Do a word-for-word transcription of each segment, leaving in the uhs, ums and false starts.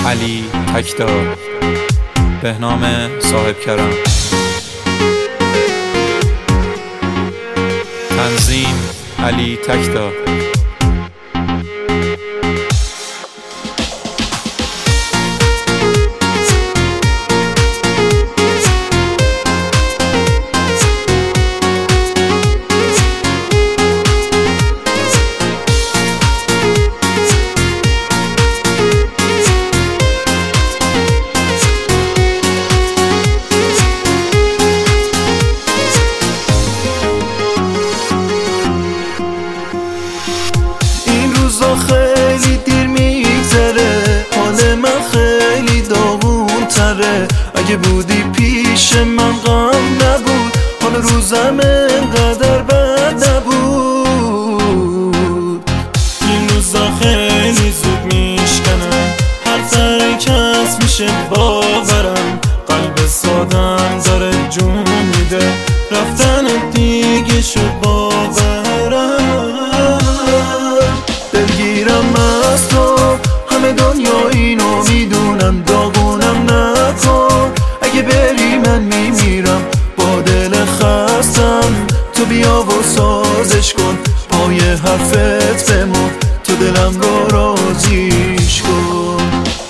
علی تکدار، بهنام صاحب کرم. تنظیم علی تکدار. خیلی دیر میگذره، حال من خیلی داغون تره. اگه بودی پیش من غم نبود، حال روزم انقدر بد نبود. این روزا خیلی زود میشکنم، هر ترکت میشه باورم. قلب سادم داره جون میده، رفتن دیگه شد باورم. دلگیرم از تو، همه دنیا اینو میدونم. داغونم نکن، اگه بری من میمیرم. با دل خستم تو بیا و سازش کن. پای حرفت بمون، تو دلم رو راضیش کن.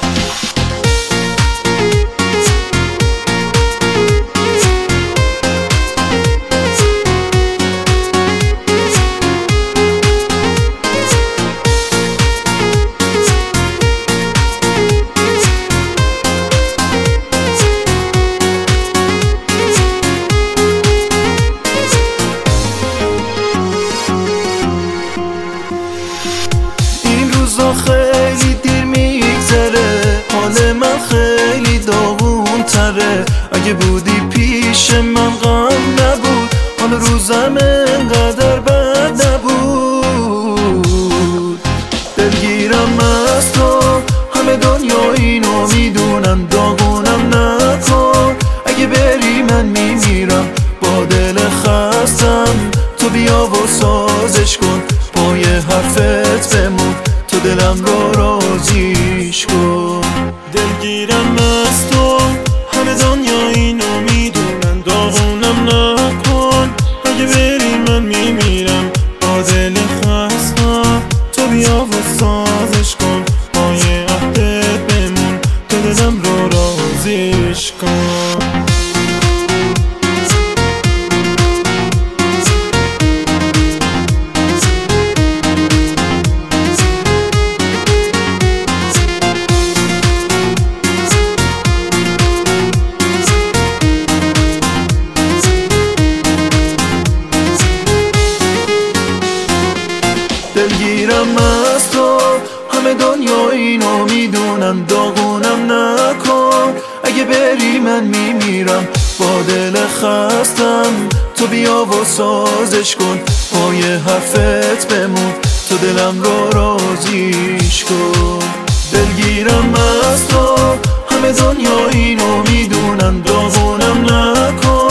خیلی دیر میگذره، حال من خیلی داغون تره. اگه بودی پیش من غم نبود، حال روزم انقدر بد نبود. دلگیرم از تو، همه دنیا اینو میدونن. داغونم نکن، اگه بری من میمیرم. با دل خستم تو بیا و سازش کن. پای حرفت بمون، تو دلم رو راضیش کن. دلگیرم از تو، همه دنیا اینو میدونن. داغونم نکن، اگه بری من میمیرم. با دل خستم تو بیا و سازش کن. پای عهدت بمون، تو دلم رو راضیش کن. دلگیرم از تو، همه دنیا اینو میدونن. داغونم نکن، اگه بری من میمیرم. با دل خستم تو بیا و سازش کن. پای حرفت بمون، تو دلم رو راضیش کن. دلگیرم از تو، همه دنیا اینو میدونن. داغونم نکن،